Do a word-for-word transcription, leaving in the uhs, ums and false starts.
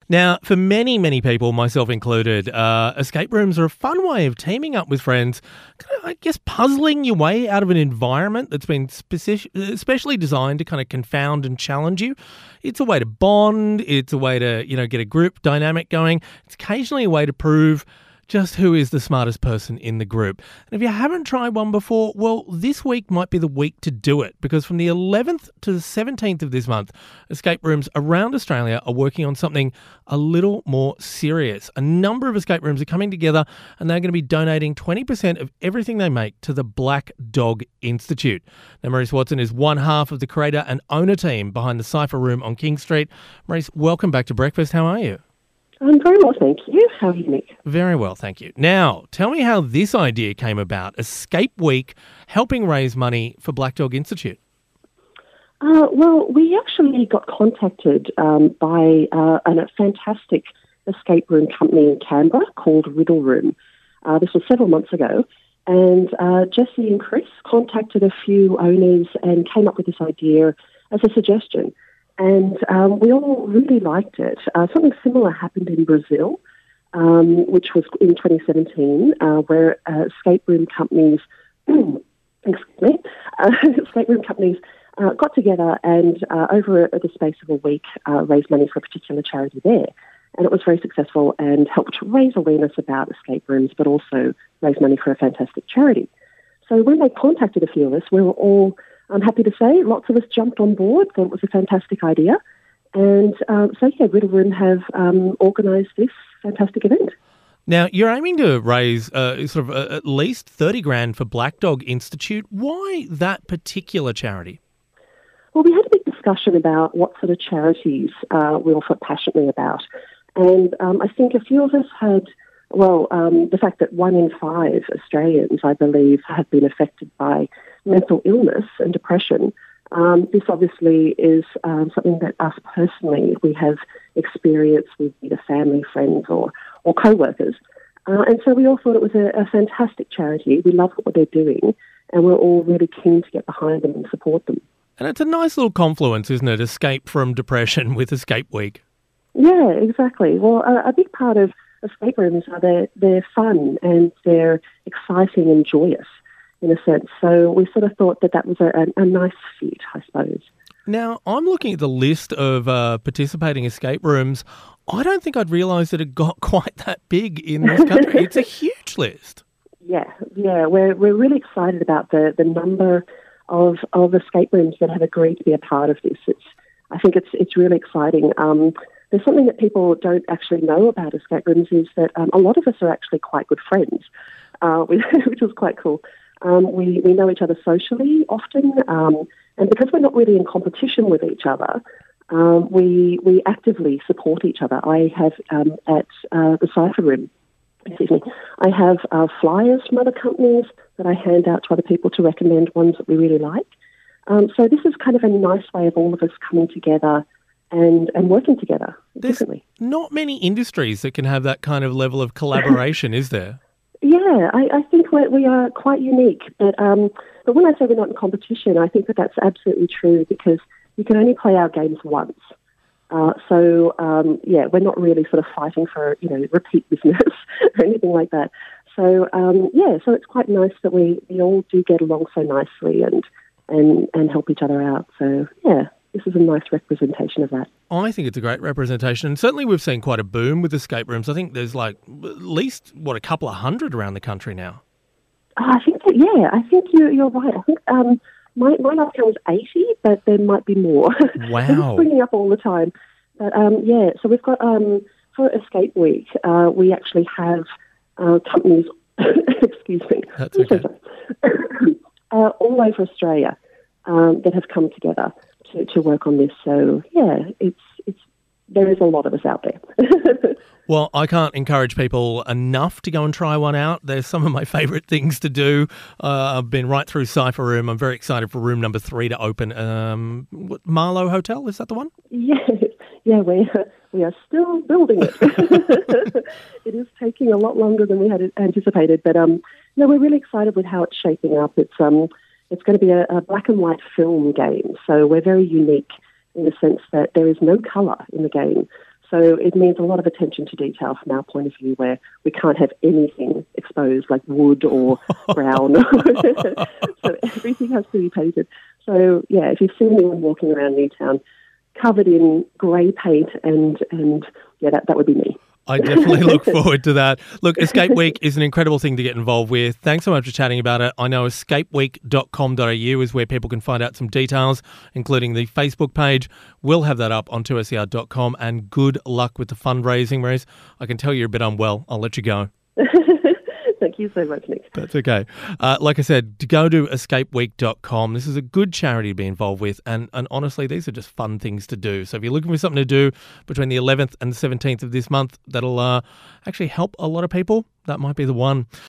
Now, for many, many people, myself included, uh, escape rooms are a fun way of teaming up with friends, kind of, I guess, puzzling your way out of an environment that's been speci- especially designed to kind of confound and challenge you. It's a way to bond. It's a way to, you know, get a group dynamic going. It's occasionally a way to prove just who is the smartest person in the group. And if you haven't tried one before, well, this week might be the week to do it, because from the eleventh to the seventeenth of this month, escape rooms around Australia are working on something a little more serious. A number of escape rooms are coming together and they're going to be donating twenty percent of everything they make to the Black Dog Institute. Now, Maurice Watson is one half of the creator and owner team behind the Cypher Room on King Street. Maurice, welcome back to Breakfast. How are you? I'm very well, thank you. How are you, Nick? Very well, thank you. Now, tell me how this idea came about, Escape Week, helping raise money for Black Dog Institute. Uh, well, we actually got contacted um, by uh, a fantastic escape room company in Canberra called Riddle Room. Uh, this was several months ago. And uh, Jesse and Chris contacted a few owners and came up with this idea as a suggestion. And um, we all really liked it. Uh, something similar happened in Brazil, um, which was in twenty seventeen, uh, where uh, escape room companies, excuse me, uh, escape room companies uh, got together and uh, over the space of a week uh, raised money for a particular charity there. And it was very successful and helped raise awareness about escape rooms, but also raise money for a fantastic charity. So when they contacted a few of us, we were all, I'm happy to say, lots of us jumped on board, thought it was a fantastic idea. And um, so, yeah, Riddle Room have um, organised this fantastic event. Now, you're aiming to raise uh, sort of uh, at least thirty grand for Black Dog Institute. Why that particular charity? Well, we had a big discussion about what sort of charities uh, we all felt passionately about. And um, I think a few of us had, well, um, the fact that one in five Australians, I believe, have been affected by mental illness and depression. Um, this obviously is um, something that us personally, we have experienced with either family, friends or, or co-workers. Uh, and so we all thought it was a, a fantastic charity. We love what they're doing and we're all really keen to get behind them and support them. And it's a nice little confluence, isn't it? Escape from depression with Escape Week. Yeah, exactly. Well, a, a big part of escape rooms are they're, they're fun and they're exciting and joyous in a sense. So we sort of thought that that was a, a, a nice fit, I suppose. Now, I'm looking at the list of uh, participating escape rooms. I don't think I'd realised that it got quite that big in this country. It's a huge list. Yeah, yeah. We're we're really excited about the, the number of, of escape rooms that have agreed to be a part of this. It's I think it's it's really exciting. Um, there's something that people don't actually know about escape rooms is that um, a lot of us are actually quite good friends, uh, which was quite cool. Um, we, we know each other socially often, um, and because we're not really in competition with each other, um, we we actively support each other. I have um, at uh, the Cypher Room, excuse me, I have uh, flyers from other companies that I hand out to other people to recommend ones that we really like. Um, so this is kind of a nice way of all of us coming together and, and working together differently. There's not many industries that can have that kind of level of collaboration, is there? Yeah, I, I think we're, we are quite unique. But um, but when I say we're not in competition, I think that that's absolutely true because you can only play our games once. Uh, so, um, yeah, we're not really sort of fighting for, you know, repeat business or anything like that. So, um, yeah, so it's quite nice that we, we all do get along so nicely and, and, and help each other out. So, yeah. This is a nice representation of that. I think it's a great representation. And certainly we've seen quite a boom with escape rooms. I think there's like at least, what, a couple of hundred around the country now. Uh, I think that, yeah, I think you're, you're right. I think um, my, my last count was eighty, but there might be more. Wow. It's springing up all the time. But um, yeah, so we've got, um, for Escape Week, uh, we actually have uh, companies, excuse me, That's okay. uh, all over Australia um, that have come together To, to work on this. So, yeah, it's it's there is a lot of us out there. Well, I can't encourage people enough to go and try one out. They're some of my favourite things to do. Uh, I've been right through Cypher Room. I'm very excited for room number three to open. Um, what, Marlow Hotel, is that the one? Yes. Yeah, we are, we are still building it. It is taking a lot longer than we had anticipated. But, um, no, we're really excited with how it's shaping up. It's um. It's going to be a, a black and white film game, so we're very unique in the sense that there is no colour in the game. So it means a lot of attention to detail from our point of view, where we can't have anything exposed like wood or brown. So everything has to be painted. So, yeah, if you see anyone walking around Newtown covered in grey paint and, and yeah, that, that would be me. I definitely look forward to that. Look, Escape Week is an incredible thing to get involved with. Thanks so much for chatting about it. I know escape week dot com dot a u is where people can find out some details, including the Facebook page. We'll have that up on two S C R dot com, and good luck with the fundraising, Marise. I can tell you're a bit unwell. I'll let you go. Thank you so much, Nick. That's okay. Uh, like I said, to go to escape week dot com. This is a good charity to be involved with. And, and honestly, these are just fun things to do. So if you're looking for something to do between the eleventh and the seventeenth of this month, that'll uh, actually help a lot of people, that might be the one.